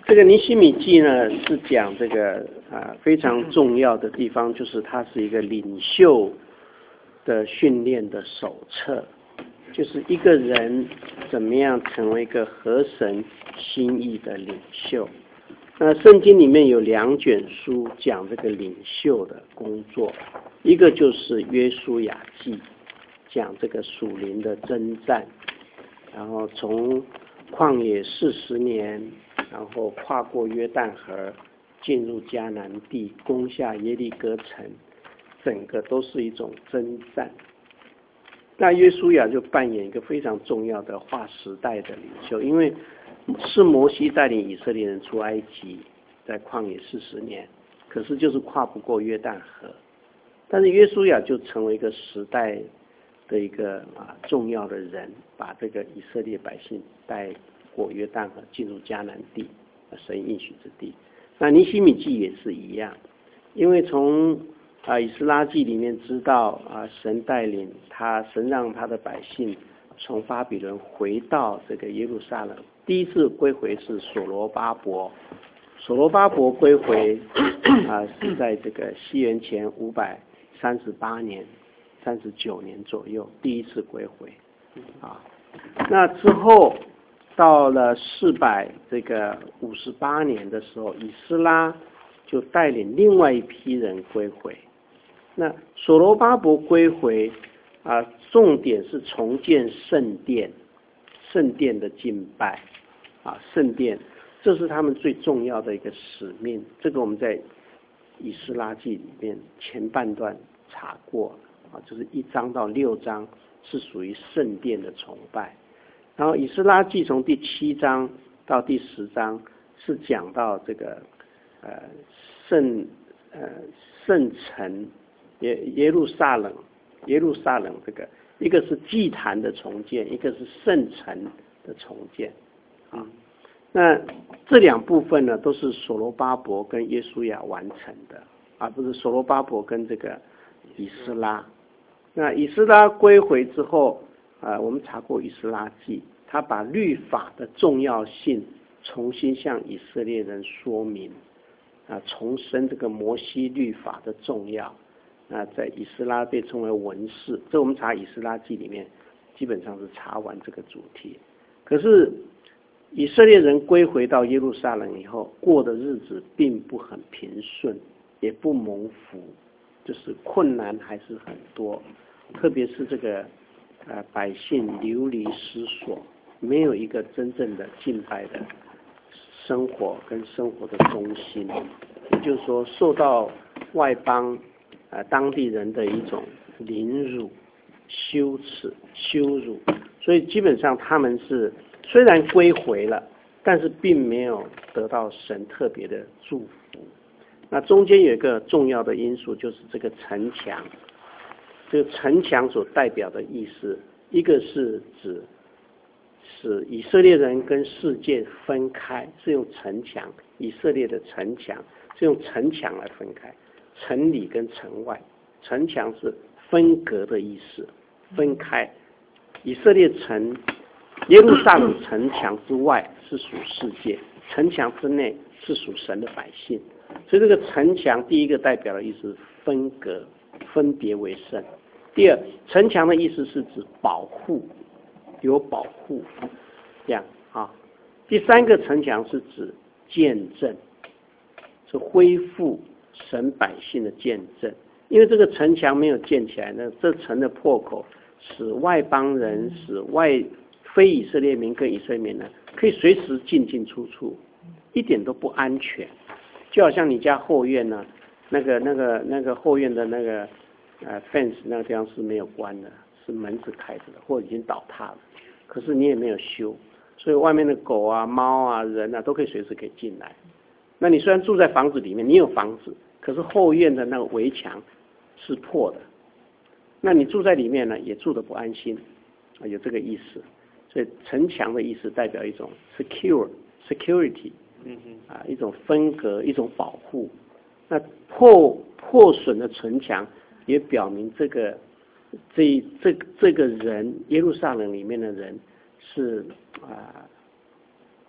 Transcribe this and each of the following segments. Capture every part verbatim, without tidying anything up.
这个尼希米记呢是讲这个啊非常重要的地方，就是它是一个领袖的训练的手册，就是一个人怎么样成为一个合神心意的领袖。那圣经里面有两卷书讲这个领袖的工作，一个就是约书亚记，讲这个属灵的征战，然后从旷野四十年，然后跨过约旦河，进入迦南地，攻下耶利哥城，整个都是一种征战。那约书亚就扮演一个非常重要的划时代的领袖，因为是摩西带领以色列人出埃及，在旷野四十年，可是就是跨不过约旦河。但是约书亚就成为一个时代的一个啊重要的人，把这个以色列百姓带过约旦河，进入迦南地，神应许之地。那尼希米记也是一样，因为从啊以斯拉记里面知道啊神带领他，神让他的百姓从巴比伦回到这个耶路撒冷。第一次归回是所罗巴伯，所罗巴伯归回啊是在这个西元前五百三十八年、三十九年左右，第一次归回啊。那之后到了四百这个五十八年的时候，以斯拉就带领另外一批人归回。那所罗巴伯归回啊，重点是重建圣殿，圣殿的敬拜啊，圣殿，这是他们最重要的一个使命。这个我们在以斯拉记里面前半段查过啊，就是一章到六章是属于圣殿的崇拜。然后以斯拉记从第七章到第十章是讲到这个呃圣呃圣城耶耶路撒冷耶路撒冷这个一个是祭坛的重建，一个是圣城的重建啊。那这两部分呢都是所罗巴伯跟约书亚完成的，而不是所罗巴伯跟这个以斯拉。那以斯拉归回之后啊、呃，我们查过以斯拉记，他把律法的重要性重新向以色列人说明啊，重申这个摩西律法的重要啊，在以斯拉被称为文士。这我们查以斯拉记里面基本上是查完这个主题。可是以色列人归回到耶路撒冷以后，过的日子并不很平顺，也不蒙福，就是困难还是很多，特别是这个呃百姓流离失所，没有一个真正的敬拜的生活跟生活的中心，也就是说受到外邦呃当地人的一种凌辱、羞耻、羞辱，所以基本上他们是虽然归回了，但是并没有得到神特别的祝福。那中间有一个重要的因素，就是这个城墙。这个城墙所代表的意思，一个是指使以色列人跟世界分开，是用城墙，以色列的城墙是用城墙来分开，城里跟城外，城墙是分隔的意思，分开。以色列城耶路撒冷城墙之外是属世界，城墙之内是属神的百姓。所以这个城墙第一个代表的意思是分隔，分别为圣。第二，城墙的意思是指保护，有保护，这样啊。第三个城墙是指见证，是恢复神百姓的见证。因为这个城墙没有建起来呢，这城的破口使外邦人、使外非以色列民跟以色列民呢，可以随时进进出出，一点都不安全。就好像你家后院呢，那个那个那个后院的那个呃 fence 那个地方是没有关的，是门是开着的，或已经倒塌了，可是你也没有修，所以外面的狗啊、猫啊、人啊都可以随时可以进来。那你虽然住在房子里面，你有房子，可是后院的那个围墙是破的，那你住在里面呢，也住得不安心啊，有这个意思。所以城墙的意思代表一种 secure security， 啊，一种分隔，一种保护。那破破损的城墙也表明这个这这这个人耶路撒冷里面的人是啊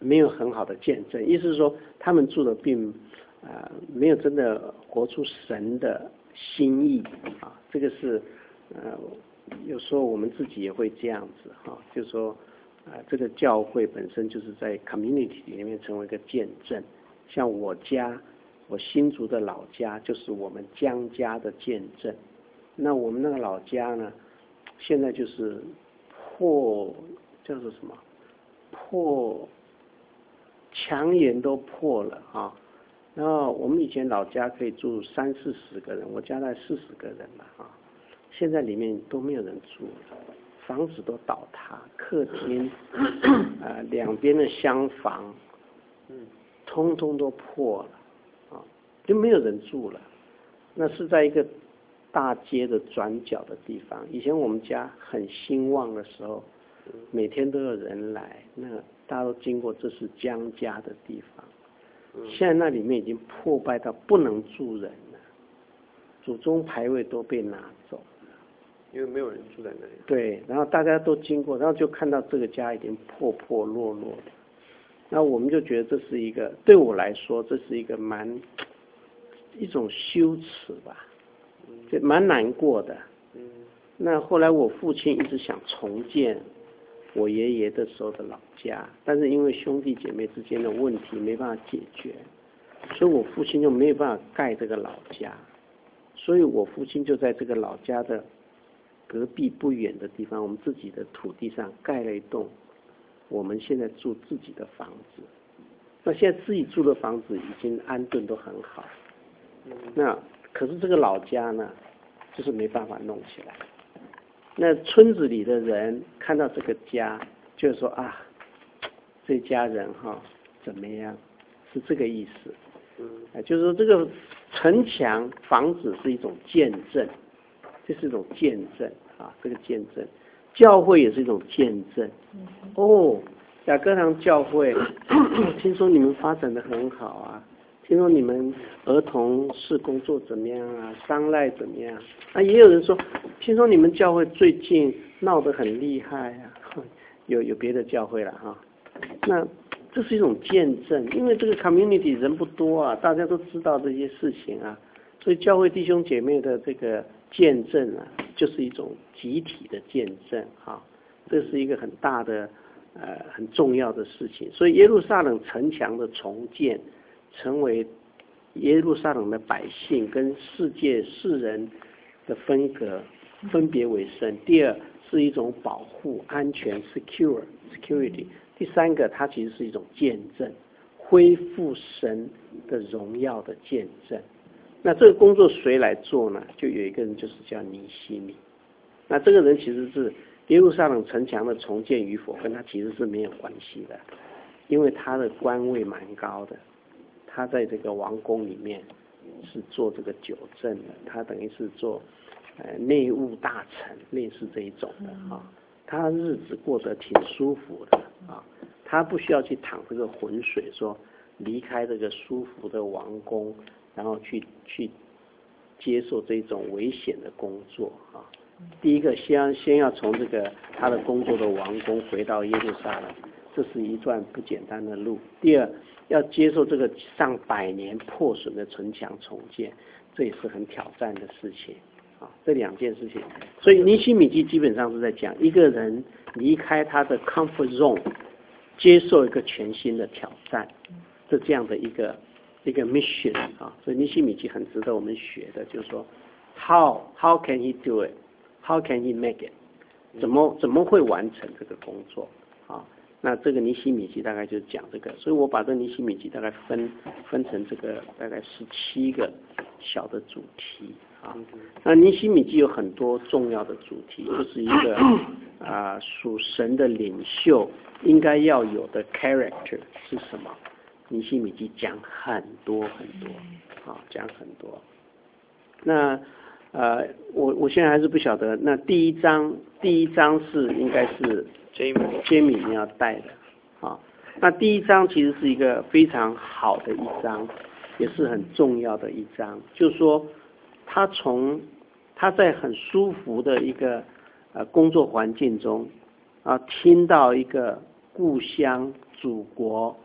没有很好的见证，意思是说他们住的并啊、呃、没有真的活出神的心意啊，这个是呃有时候我们自己也会这样子哈、啊，就是说啊、呃、这个教会本身就是在 community 里面成为一个见证，像我家我新竹的老家就是我们江家的见证，那我们那个老家呢现在就是破叫做什么破墙垣都破了啊，然后我们以前老家可以住三四十个人，我家在四十个人吧啊，现在里面都没有人住了，房子都倒塌，客厅啊、呃、两边的厢房，嗯，通通都破了啊，就没有人住了。那是在一个大街的转角的地方，以前我们家很兴旺的时候，每天都有人来，那大家都经过，这是江家的地方。现在那里面已经破败到不能住人了，祖宗牌位都被拿走了， 因为没有人住在那里。 对，然后大家都经过，然后就看到这个家已经破破落落的，那我们就觉得这是一个，对我来说这是一个蛮一种羞耻吧，就蛮难过的。那后来我父亲一直想重建我爷爷的时候的老家，但是因为兄弟姐妹之间的问题没办法解决，所以我父亲就没有办法盖这个老家，所以我父亲就在这个老家的隔壁不远的地方，我们自己的土地上盖了一栋我们现在住自己的房子。那现在自己住的房子已经安顿都很好，那可是这个老家呢就是没办法弄起来。那村子里的人看到这个家就是说啊，这家人哈怎么样，是这个意思。嗯，就是说这个城墙房子是一种见证，这是一种见证啊，这个见证，教会也是一种见证。哦，雅各堂教会，听说你们发展的很好啊，听说你们儿童事工作怎么样啊，商赖怎么样啊？也有人说，听说你们教会最近闹得很厉害啊，有有别的教会了哈、啊。那这是一种见证，因为这个 community 人不多啊，大家都知道这些事情啊，所以教会弟兄姐妹的这个见证啊，就是一种集体的见证啊，这是一个很大的呃很重要的事情。所以耶路撒冷城墙的重建，成为耶路撒冷的百姓跟世界世人的分隔，分别为圣。第二是一种保护、安全 secure security。第三个，它其实是一种见证，恢复神的荣耀的见证。那这个工作谁来做呢？就有一个人，就是叫尼希米。那这个人其实是耶路撒冷城墙的重建与否，跟他其实是没有关系的，因为他的官位蛮高的，他在这个王宫里面是做这个酒政的，他等于是做呃内务大臣，类似这一种的啊。他日子过得挺舒服的啊，他不需要去淌这个浑水，说离开这个舒服的王宫，然后去去接受这种危险的工作啊。第一个先先要从这个他的工作的王宫回到耶路撒冷，这是一段不简单的路。第二，要接受这个上百年破损的城墙重建，这也是很挑战的事情。这两件事情，所以尼希米记基本上是在讲一个人离开他的 comfort zone， 接受一个全新的挑战，是这样的一个一个 mission 啊。所以尼希米记很值得我们学的，就是说 how how can he do it， how can he make it， 怎么怎么会完成这个工作啊？那这个尼希米记大概就是讲这个，所以我把这尼希米记大概分分成这个大概十七个小的主题。啊，那尼希米记有很多重要的主题，就是一个啊属神的领袖应该要有的 character 是什么？尼希米记讲很多很多，啊，讲很多。那呃，我我现在还是不晓得，那第一章第一章是应该是 Jamie Jamie 你要带的，啊，那第一章其实是一个非常好的一章，也是很重要的一章，就是说。他从他在很舒服的一个呃工作环境中啊，听到一个故乡祖国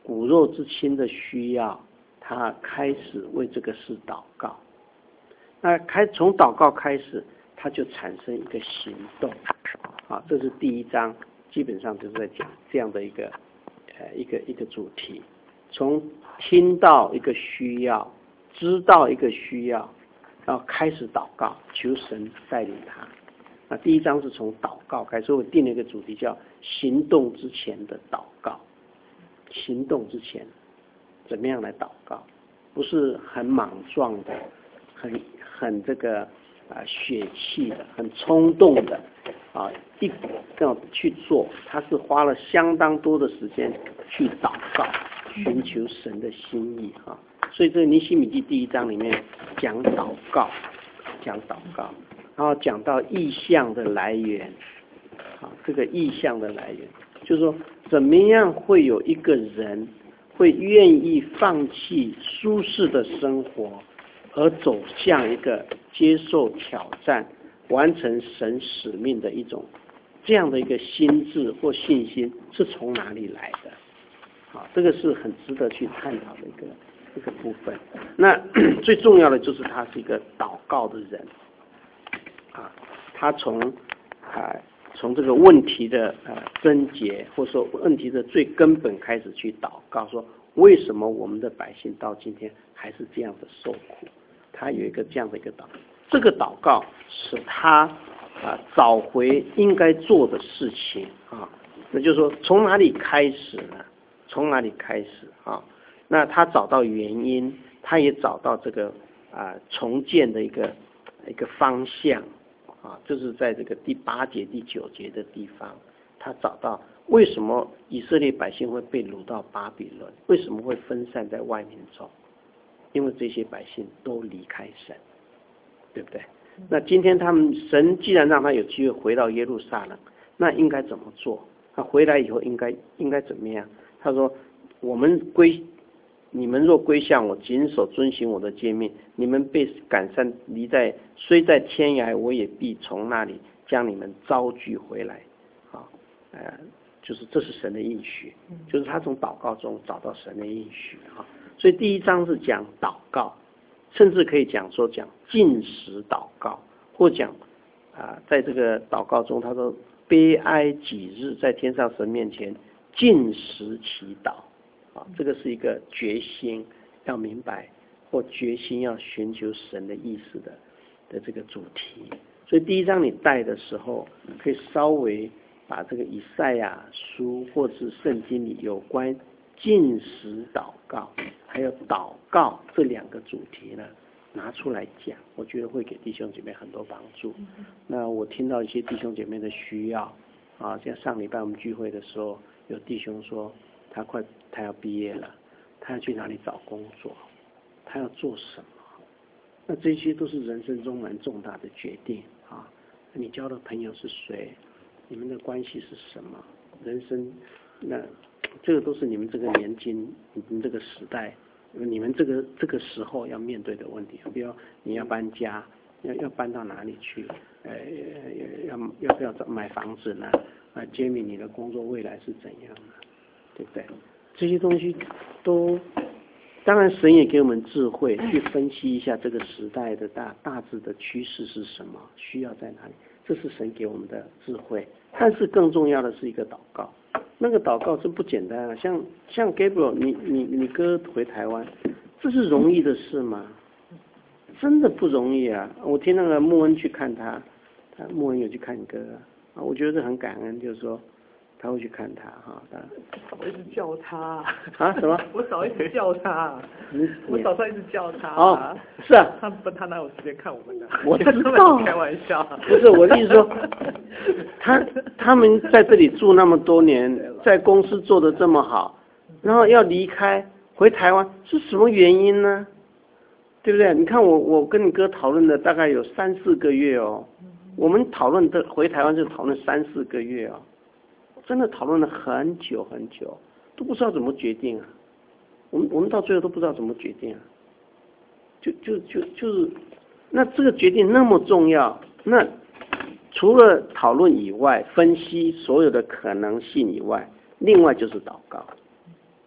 骨肉之亲的需要，他开始为这个事祷告。那开从祷告开始，他就产生一个行动。啊，这是第一章，基本上就是在讲这样的一个呃一个一个主题。从听到一个需要，知道一个需要，然后开始祷告，求神带领他。那第一章是从祷告开始，所以我定了一个主题叫行动之前的祷告。行动之前怎么样来祷告？不是很莽撞的，很很这个啊、呃、血气的，很冲动的啊，一要去做，他是花了相当多的时间去祷告，寻求神的心意啊。所以这个尼希米记第一章里面讲祷告，讲祷告。然后讲到意象的来源，啊，这个意象的来源，就是说怎么样会有一个人会愿意放弃舒适的生活，而走向一个接受挑战、完成神使命的一种这样的一个心智或信心是从哪里来的？啊，这个是很值得去探讨的一个一个部分。那最重要的就是他是一个祷告的人。啊，他从啊从这个问题的呃症结，或者说问题的最根本开始去祷告，说为什么我们的百姓到今天还是这样的受苦？他有一个这样的一个祷告，这个祷告使他啊找回应该做的事情啊，那就是说从哪里开始呢？从哪里开始啊？那他找到原因，他也找到这个啊重建的一个一个方向。啊，就是在这个第八节、第九节的地方，他找到为什么以色列百姓会被掳到巴比伦，为什么会分散在外面中？因为这些百姓都离开神，对不对？那今天他们神既然让他有机会回到耶路撒冷，那应该怎么做？他回来以后应该应该怎么样？他说：我们归。你们若归向我，谨守遵行我的诫命，你们被赶散离在虽在天涯，我也必从那里将你们招聚回来。啊，呃，就是这是神的应许，就是他从祷告中找到神的应许啊。所以第一章是讲祷告，甚至可以讲说讲禁食祷告，或讲啊，在这个祷告中，他说悲哀几日，在天上神面前禁食祈祷。啊，这个是一个决心要明白或决心要寻求神的意思的的这个主题。所以第一章你带的时候，可以稍微把这个以赛亚书或是圣经里有关禁食祷告还有祷告这两个主题呢拿出来讲，我觉得会给弟兄姐妹很多帮助。那我听到一些弟兄姐妹的需要啊，像上礼拜我们聚会的时候，有弟兄说他快他要毕业了，他要去哪里找工作，他要做什么？那这些都是人生中蛮重大的决定啊！你交的朋友是谁？你们的关系是什么？人生那这个都是你们这个年纪、你们这个时代、你们这个这个时候要面对的问题。比如你要搬家，要要搬到哪里去？呃，要要不要买房子呢？啊，杰米，你的工作未来是怎样的？对不对？这些东西都，当然神也给我们智慧去分析一下这个时代的大大致的趋势是什么，需要在哪里，这是神给我们的智慧。但是更重要的是一个祷告，那个祷告是不简单啊。像像 Gabriel， 你你你哥回台湾，这是容易的事吗？真的不容易啊！我听那个穆恩去看他，他穆恩有去看你哥啊，我觉得很感恩，就是说。他会去看他哈，他我一直叫他啊什么？ 我嫂一直叫他，我嫂嫂一直叫他。 哦，是啊， 他不，他哪有时间看我们的？ 我知道， 开玩笑。 不是我的意思说，他他们在这里住那么多年，在公司做得这么好，然后要离开回台湾，是什么原因呢？对不对？你看我我跟你哥讨论的大概有三四个月哦，我们讨论的回台湾就讨论三四个月哦。真的讨论了很久很久，都不知道怎么决定啊。我们我们到最后都不知道怎么决定啊。就就就就是，那这个决定那么重要，那除了讨论以外，分析所有的可能性以外，另外就是祷告。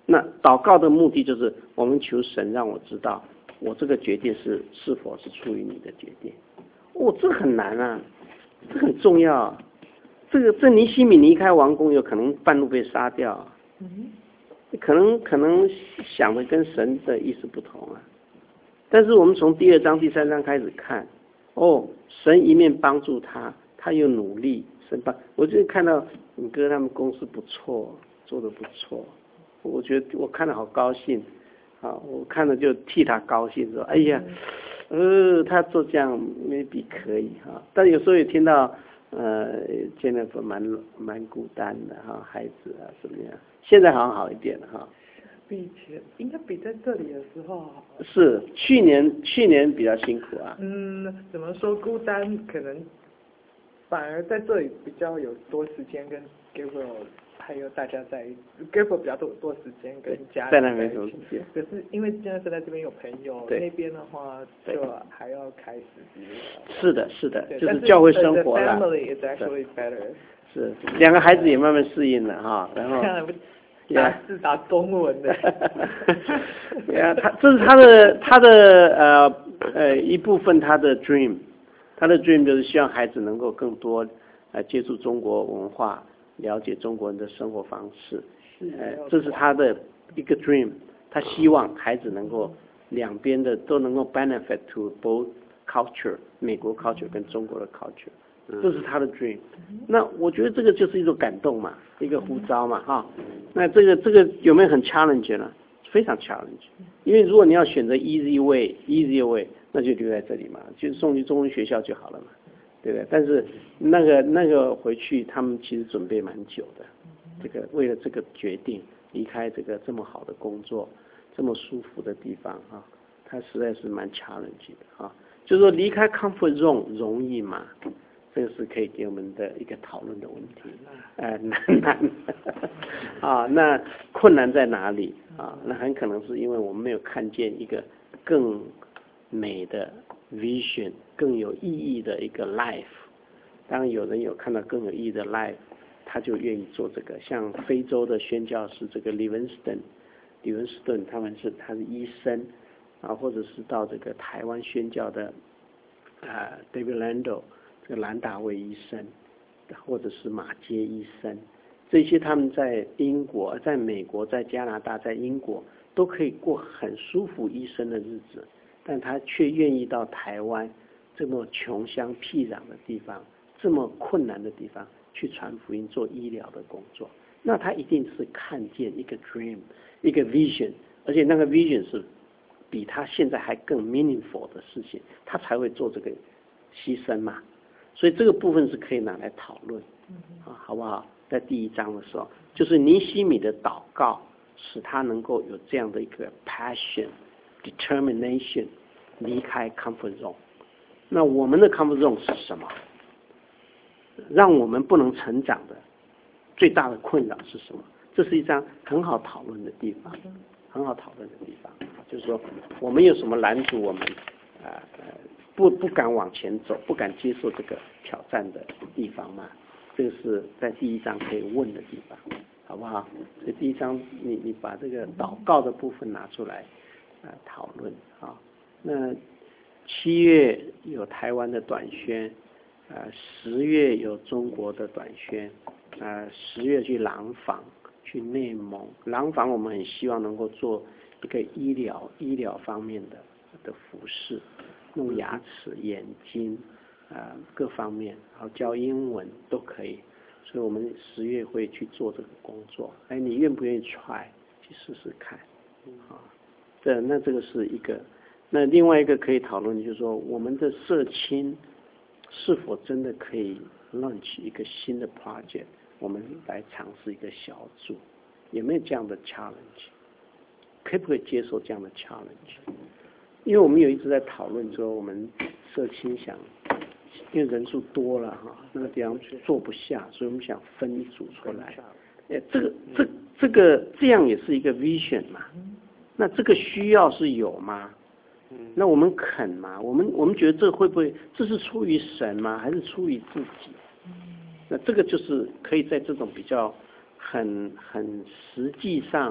那祷告的目的就是我们求神让我知道，我这个决定是是否是出于你的决定。哦，这很难啊，这很重要啊。这个这尼西米离开王宫，有可能半路被杀掉，嗯，可能可能想的跟神的意思不同啊。但是我们从第二章、第三章开始看，哦，神一面帮助他，他又努力，神帮。我就看到你哥他们公司不错，做得不错，我觉得我看了好高兴啊！我看了就替他高兴，说：“哎呀，呃，他做这样 maybe 可以哈。”但有时候也听到。呃，现在蛮蛮孤单的哈，孩子啊怎么样？现在好像好一点了哈。 比以前应该比在这里的时候好。 是去年去年比较辛苦啊。 嗯，怎么说孤单？可能反而在这里比较有多时间跟 Gabriel 还有大家在 Gabriel 比较多多时间跟家人在那边有时间。 可是因为现在是在这边有朋友，那边的话就还要开始。 是的，是的，就是教会生活了。 Family is actually better。 是两个孩子也慢慢适应了哈，然后打字打中文的。 呀，他这是他的他的呃呃一部分他的 dream， 他的 dream 就是希望孩子能够更多呃接触中国文化。了解中国人的生活方式，呃，这是他的一个 dream。他希望孩子能够两边的都能够 benefit to both culture， 美国 culture 跟中国的 culture， 这是他的 dream。那我觉得这个就是一种感动嘛，一个呼召嘛，哈。那这个这个有没有很 challenge 呢？非常 challenge。因为如果你要选择 easy way，easy way， 那就留在这里嘛，就送去中文学校就好了嘛。对不对？但是那个那个回去，他们其实准备蛮久的。这个为了这个决定离开这个这么好的工作，这么舒服的地方啊，他实在是蛮 challenge 的啊。就是说离开 comfort zone 容易吗？这个是可以给我们的一个讨论的问题。呃，难难啊，那困难在哪里啊？那很可能是因为我们没有看见一个更美的 vision。更有意义的一个 life， 当然有人有看到更有意义的 life， 他就愿意做这个。像非洲的宣教士这个 Livingston， 李文斯顿他们是他是医生啊，或者是到这个台湾宣教的啊 David Lando 这个兰达卫医生，或者是马街医生，这些他们在英国、在美国、在加拿大、在英国都可以过很舒服医生的日子，但他却愿意到台湾。这么穷乡僻壤的地方，这么困难的地方去传福音做医疗的工作，那他一定是看见一个 dream， 一个 vision， 而且那个 vision 是比他现在还更 meaningful 的事情，他才会做这个牺牲嘛。所以这个部分是可以拿来讨论啊，好不好？在第一章的时候，就是尼西米的祷告使他能够有这样的一个 passion determination 离开 comfort zone。那我们的 comfort zone 是什么？让我们不能成长的最大的困扰是什么？这是一张很好讨论的地方，很好讨论的地方。就是说，我们有什么拦阻我们啊、呃、不不敢往前走，不敢接受这个挑战的地方吗？这个是在第一章可以问的地方，好不好？所以第一章你你把这个祷告的部分拿出来啊、呃、讨论啊。那七月有台湾的短宣，呃，十月有中国的短宣，呃，十月去廊坊，去内蒙。廊坊我们很希望能够做一个医疗医疗方面的的服饰，弄牙齿、眼睛，呃，各方面，然后教英文都可以。所以我们十月会去做这个工作。哎，你愿不愿意 try 去试试看？啊，这那这个是一个。那另外一个可以讨论就是说，我们的社青是否真的可以 launch 一个新的 project， 我们来尝试一个小组，有没有这样的 challenge？ 可不可以接受这样的 challenge？ 因为我们有一直在讨论说，我们社青想，因为人数多了哈，那个地方坐不下，所以我们想分一组出来。哎，这个这这个这样也是一个 vision 嘛？那这个需要是有吗？那我们肯吗？我们我们觉得这会不会这是出于神吗？还是出于自己？那这个就是可以在这种比较很很实际上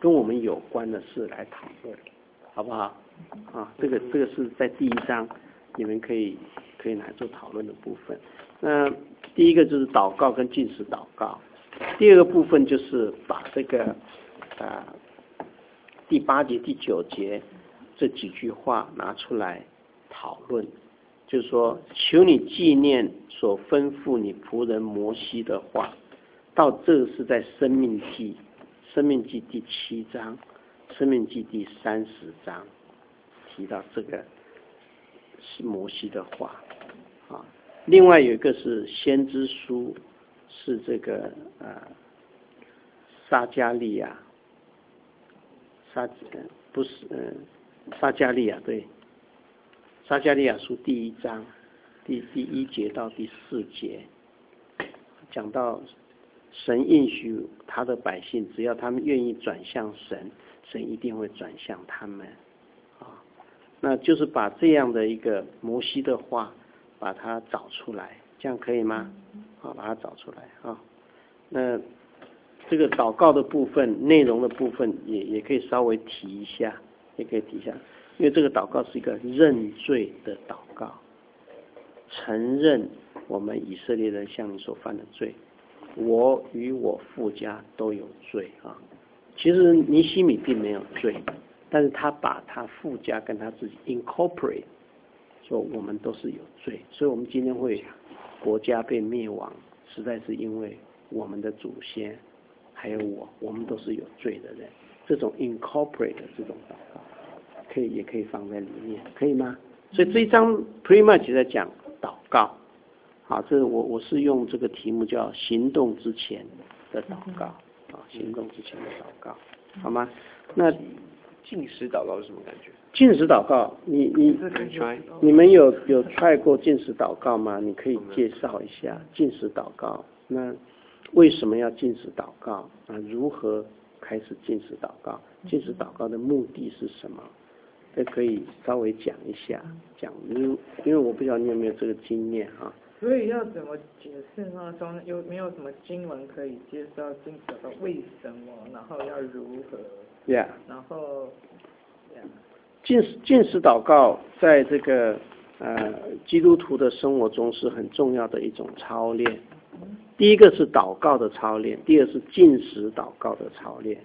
跟我们有关的事来讨论，好不好？啊，这个这个是在第一章，你们可以可以拿来做讨论的部分。那第一个就是祷告跟禁食祷告，第二个部分就是把这个啊、呃、第八节、第九节这几句话拿出来讨论，就是说，求你纪念所吩咐你仆人摩西的话。到这个是在生命记，生命记第七章，生命记第三十章提到这个是摩西的话啊。另外有一个是先知书，是这个呃撒迦利亚，撒不是呃撒迦利亚对，撒迦利亚书第一章第第一节到第四节，讲到神应许他的百姓，只要他们愿意转向神，神一定会转向他们啊。那就是把这样的一个摩西的话，把它找出来，这样可以吗？啊，把它找出来啊。那这个祷告的部分，内容的部分也也可以稍微提一下，也可以提一下，因为这个祷告是一个认罪的祷告，承认我们以色列人向你所犯的罪。我与我父家都有罪啊！其实尼希米并没有罪，但是他把他父家跟他自己 incorporate， 说我们都是有罪，所以我们今天会国家被灭亡，实在是因为我们的祖先还有我，我们都是有罪的人。这种 incorporate 的这种祷告，可以也可以放在里面，可以吗？所以这一章 pretty much 在讲祷告。好，这我我是用这个题目叫行动之前的祷告啊，行动之前的祷告，好吗？那禁食祷告是什么感觉？ 禁食祷告，你你你们有有 try 过禁食祷告吗？你可以介绍一下禁食祷告。那为什么要禁食祷告啊？如何开始禁食祷告？禁食祷告的目的是什么？这可以稍微讲一下，讲，因为因为我不知道你有没有这个经验啊。 所以要怎么解释呢？中有没有什么经文可以介绍禁食祷告为什么，然后要如何 ？Yeah， 然后 ，Yeah， 禁食禁食祷告在这个呃基督徒的生活中是很重要的一种操练。第一个是祷告的操练，第二是禁食祷告的操练。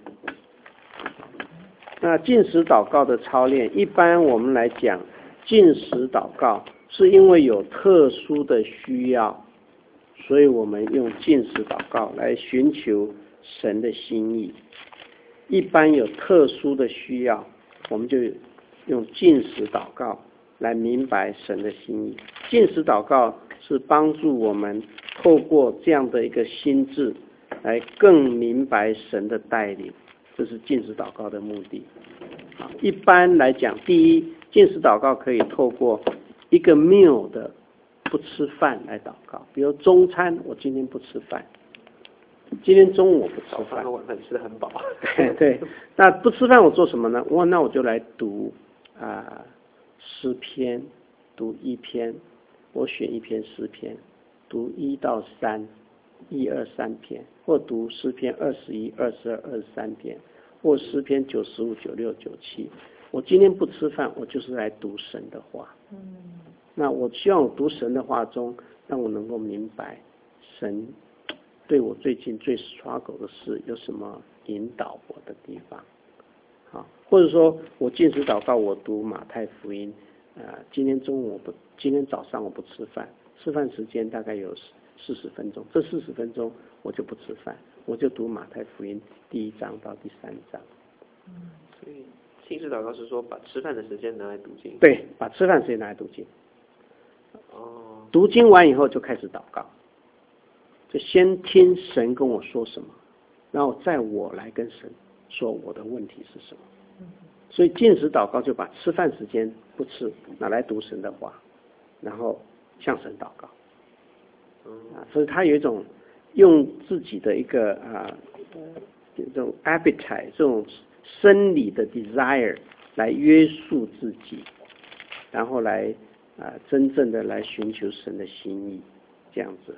那禁食祷告的操练，一般我们来讲，禁食祷告是因为有特殊的需要，所以我们用禁食祷告来寻求神的心意。一般有特殊的需要，我们就用禁食祷告来明白神的心意。禁食祷告是帮助我们透过这样的一个心智，来更明白神的带领，这是禁食祷告的目的。一般来讲，第一，禁食祷告可以透过一个 meal 的不吃饭来祷告，比如中餐，我今天不吃饭，今天中午我不吃饭， 早饭和晚饭吃得很饱。 对，那不吃饭我做什么呢？哇，那我就来读啊、呃、诗篇，读一篇，我选一篇诗篇，读一到三，一二三篇，或读诗篇二十一、二十二、二十三篇，或诗篇九十五、九六、九七。我今天不吃饭，我就是来读神的话。嗯，那我希望我读神的话中，让我能够明白神对我最近最 struggle 的事有什么引导我的地方。好，或者说我禁食祷告，我读马太福音，呃，今天中午我不，今天早上我不吃饭，吃饭时间大概有四十分钟，这四十分钟我就不吃饭，我就读马太福音第一章到第三章。 嗯，所以禁食祷告是说把吃饭的时间拿来读经。 对，把吃饭时间拿来读经。 哦。 读经完以后就开始祷告，就先听神跟我说什么，然后再我来跟神说我的问题是什么。所以禁食祷告就把吃饭时间不吃，拿来读神的话，然后向神祷告。啊，所以他有一种用自己的一个啊，这种 appetite 这种生理的 desire 来约束自己，然后来啊真正的来寻求神的心意，这样子。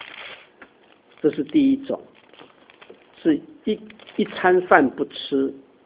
这是第一种，是一一餐饭不吃，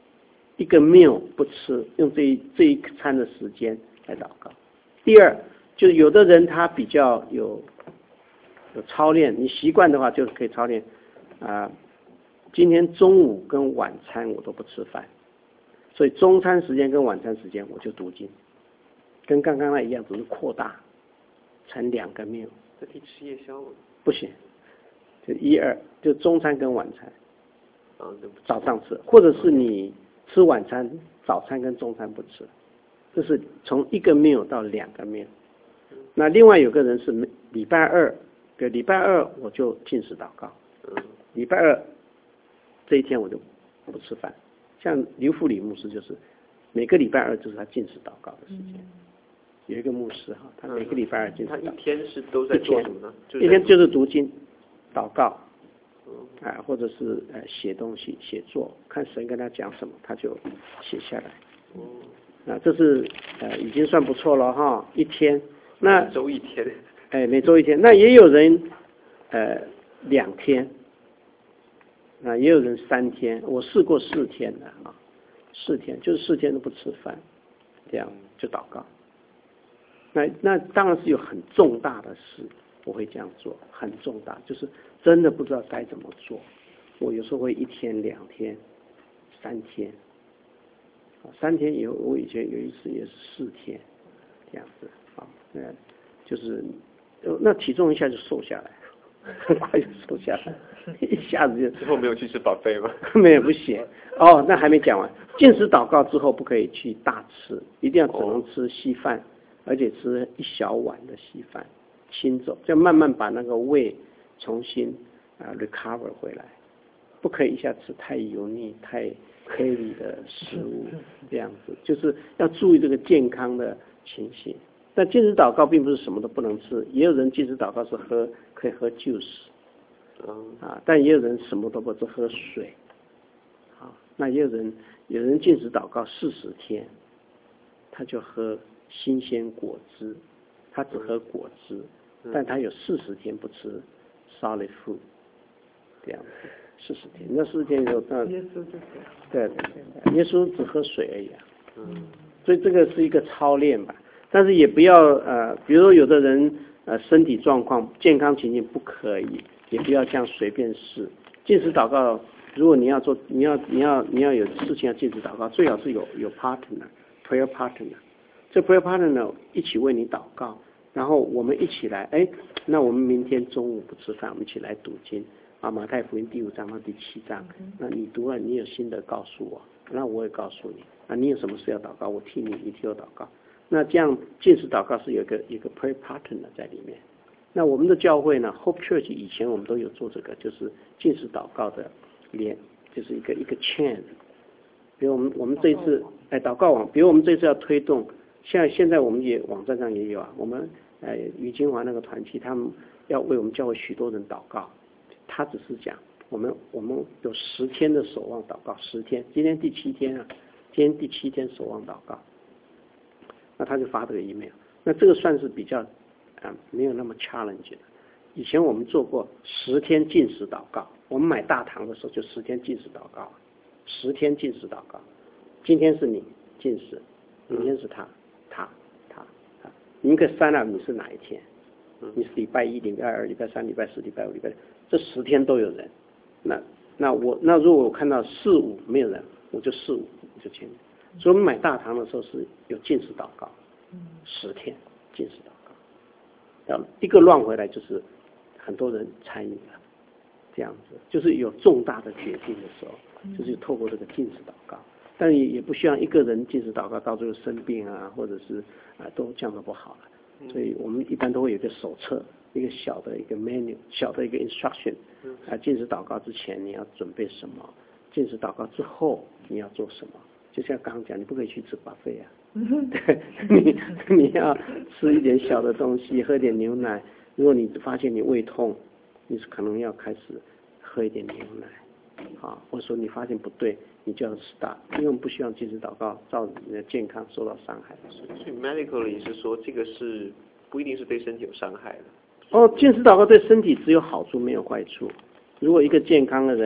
一个 meal 不吃，用这一这一餐的时间来祷告。第二，就有的人他比较有有操练，你习惯的话就可以操练啊、呃。今天中午跟晚餐我都不吃饭，所以中餐时间跟晚餐时间我就读经，跟刚刚那一样，只是扩大成两个 meal。 这可以吃夜宵吗？ 不行，就一二，就中餐跟晚餐。 啊， 早上吃，或者是你吃晚餐，早餐跟中餐不吃，这是从一个 meal 到两个 meal。那另外有个人是礼拜二，对，礼拜二我就禁食祷告，礼拜二这一天我就不吃饭。像刘福里牧师就是每个礼拜二就是他禁食祷告的时间。有一个牧师哈，他每个礼拜二禁食祷告。 他一天是都在做什么呢？ 一天就是读经、祷告。啊，或者是呃写东西、写作，看神跟他讲什么，他就写下来。哦，啊，这是呃已经算不错了哈，一天。那每周一天。 哎，每周一天。那也有人呃两天，啊，也有人三天。我试过四天的啊，四天就是四天都不吃饭，这样就祷告。那那当然是有很重大的事。我会这样做，很重大，就是真的不知道该怎么做。我有时候会一天、两天、三天，啊，三天以后，我以前有一次也是四天，这样子，啊，那就是，那体重一下就瘦下来，很快就瘦下来，一下子就。 之后没有去吃 buffet 吗？ 没有，不行。哦，那还没讲完。禁食祷告之后不可以去大吃，一定要只能吃稀饭，哦，而且吃一小碗的稀饭。行走，就慢慢把那个胃重新啊 recover 回来，不可以一下吃太油腻、太 heavy 的食物，这样子就是要注意这个健康的情形。但禁食祷告并不是什么都不能吃，也有人禁食祷告是喝可以喝 juice， 啊，但也有人什么都不吃，喝水，啊，那也有人有人禁食祷告四十天，他就喝新鲜果汁，他只喝果汁。但他有四十天不吃 solid food， 这样子，四十天，那四十天以后，那耶稣就这样，对，耶稣只喝水而已啊。嗯，所以这个是一个操练吧，但是也不要呃，比如说有的人呃身体状况、健康情形不可以，也不要这样随便试。禁食祷告，如果你要做，你要你要你要有事情要禁食祷告，最好是有有 partner，prayer partner， 这 prayer partner 一起为你祷告。然后我们一起来，哎，那我们明天中午不吃饭，我们一起来读经啊，马太福音第五章到第七章。那你读了，你有心得告诉我，那我也告诉你。啊，你有什么事要祷告，我替你，你替我祷告。那这样禁食祷告是有一个一个 prayer partner 在里面。那我们的教会呢 ，Hope Church 以前我们都有做这个，就是禁食祷告的连，就是一个一个 chain。比如我们我们这一次，哎，祷告网，比如我们这次要推动，像现在我们也网站上也有啊，我们。呃，于金华那个团体，他们要为我们教会许多人祷告。他只是讲，我们我们有十天的守望祷告，十天，今天第七天啊，今天第七天守望祷告。那他就发这个 email， 那这个算是比较啊、呃、没有那么 challenge 的。以前我们做过十天禁食祷告，我们买大堂的时候就十天禁食祷告，十天禁食祷告。今天是你禁食，明天是他，他。你可以sign up，你是哪一天？你是礼拜一、礼拜二、礼拜三、礼拜四、礼拜五、礼拜六，这十天都有人。那那我那如果我看到四五没有人，我就四五我就签。所以我们买大堂的时候是有禁食祷告，十天禁食祷告，然后一个乱回来就是很多人参与了，这样子就是有重大的决定的时候，就是透过这个禁食祷告。但也也不需要一个人禁食祷告到最后生病啊，或者是啊都这样都不好了。所以我们一般都会有一个手册，一个小的一个 menu， 小的一个 instruction。啊，禁食祷告之前你要准备什么？禁食祷告之后你要做什么？就像刚刚讲，你不可以去吃 buffet 啊，对，你你要吃一点小的东西，喝点牛奶。如果你发现你胃痛，你是可能要开始喝一点牛奶，啊，或者说你发现不对。你就要 stop， 因为我们不希望禁食祷告造成你的健康受到伤害。 所以 medically 是说这个是不一定是对身体有伤害的。 哦，禁食祷告对身体只有好处没有坏处。如果一个健康的人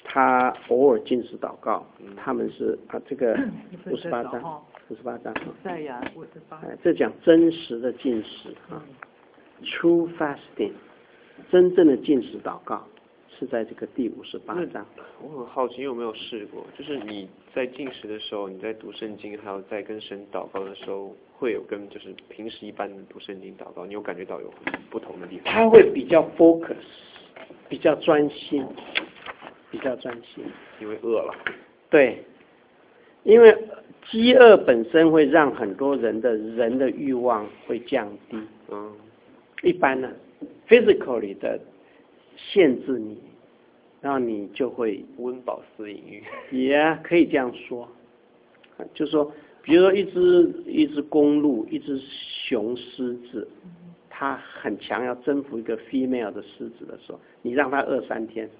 他偶尔禁食祷告，他们是啊这个五十八章，五十八章， 赛亚五十八， 哎，这讲真实的禁食啊 ，true fasting， 真正的禁食祷告是在这个第五十八章。 我很好奇，你有没有试过？就是你在禁食的时候，你在读圣经，还有在跟神祷告的时候，会有跟就是平时一般的读圣经祷告，你有感觉到有不同的地方？ 他会比较 focus， 比较专心，比较专心。 因为饿了。 对，因为饥饿本身会让很多人的人的欲望会降低。 嗯。 一般呢 ，physically 的限制你，然后你就会温饱思淫欲。 也可以这样说，就说，比如说一只一只公鹿，一只雄狮子，它很强，要征服一个 female 的狮子的时候，你让它饿三天，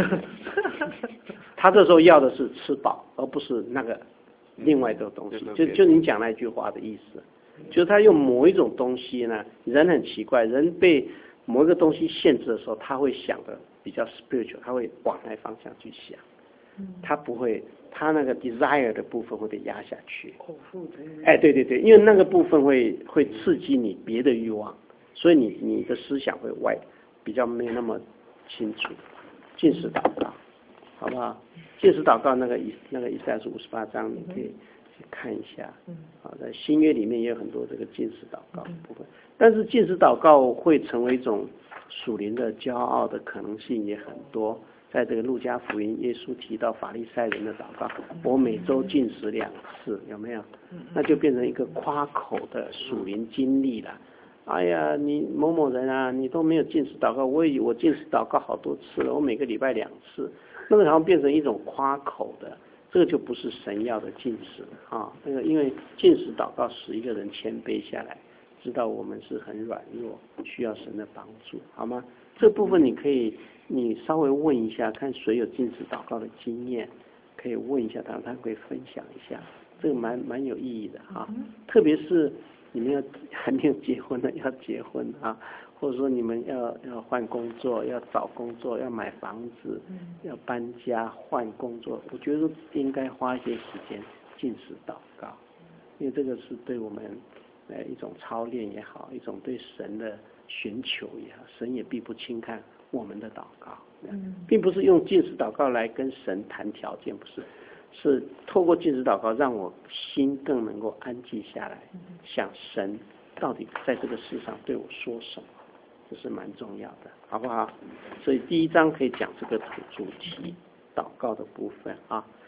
它这时候要的是吃饱，而不是那个另外的东西。就就你讲那句话的意思，就是他用某一种东西呢，人很奇怪，人被某一个东西限制的时候，他会想的比较 spiritual， 他会往那方向去想，他不会，他那个 desire 的部分会被压下去。 口腹之欲。 哎，对对对，因为那个部分会会刺激你别的欲望，所以你你的思想会歪，比较没那么清楚。禁食祷告，好不好？禁食祷告那个以那个以赛亚书五十八章，你可以去看一下。好，在新约里面也有很多这个禁食祷告的部分，但是禁食祷告会成为一种属灵的骄傲的可能性也很多。在这个路加福音，耶稣提到法利赛人的祷告，我每周禁食两次，有没有？那就变成一个夸口的属灵经历了。哎呀，你某某人啊，你都没有禁食祷告，我以我禁食祷告好多次了，我每个礼拜两次，那个好像变成一种夸口的，这个就不是神要的禁食啊。那个因为禁食祷告使一个人谦卑下来，知道我们是很软弱，需要神的帮助，好吗？这部分你可以，你稍微问一下，看谁有禁食祷告的经验，可以问一下他，他可以分享一下，这个蛮蛮有意义的啊。特别是你们要还没有结婚的要结婚啊，或者说你们要要换工作，要找工作，要买房子，要搬家换工作，我觉得应该花一些时间禁食祷告，因为这个是对我们呃一种操练也好，一种对神的寻求也好，神也必不轻看我们的祷告，并不是用禁食祷告来跟神谈条件，不是，是透过禁食祷告让我心更能够安静下来，想神到底在这个世上对我说什么，这是蛮重要的，好不好？所以第一章可以讲这个主题，祷告的部分啊。